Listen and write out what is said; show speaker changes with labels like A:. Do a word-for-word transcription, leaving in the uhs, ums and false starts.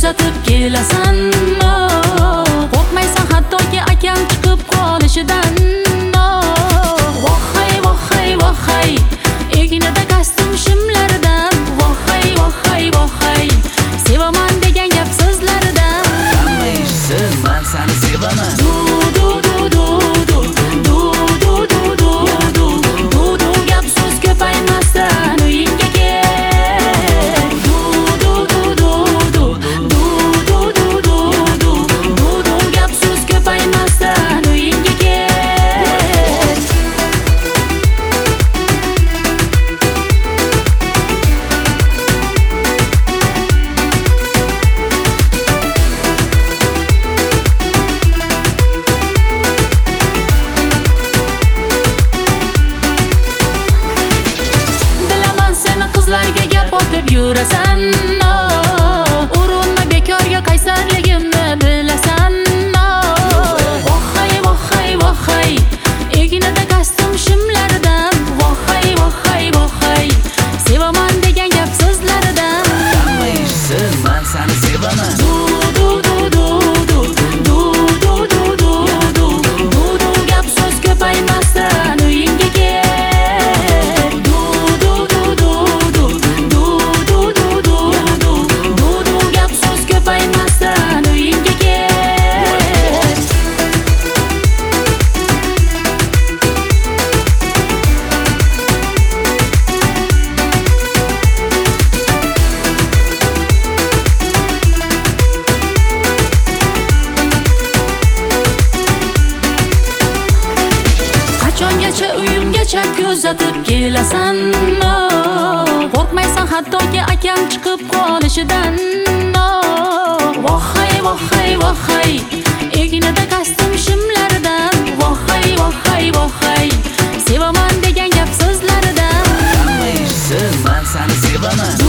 A: kuzatib kelasan. Qo'rqmaysan hattoki akam chiqib qolishidan. Vohay vohay vohay, egnida kostyum shimlaridan. Vohay vohay vohay, sevaman degan gap so'zlaridan.
B: Hamma eshitsin, men seni sevaman.
A: Du du du du du du du du du du du du gap so'z ko'paymasdan uyingga kel. Du du du du du du du du du du du du gap so'z ko'paymasdan uyingga kel. Qizlarga gap otib yurasan. Urinma bekorga qaysarligimni bilasan. Vohay vohay vohay, egnida kostyum shimlaridan. Vohay vohay vohay, sevaman degan gap so'zlaridan.
B: Hamma eshitsin, men seni sevaman.
A: Du du du du du du du du du du du du gap so'z ko'paymasdan uyingga kel. Du du du du du du du du du du du du gap so'z ko'paymasdan uyingga kel. Qachongacha uyimgacha kuzatib kelasan. Qo'rqmaysan hattoki akam chiqib qolishidan. Vohay vohay vohay, egnida kostyum shimlaridan. Vohay vohay vohay, sevaman degan gap so'zlaridan.
B: Hamma eshitsin, men seni sevaman.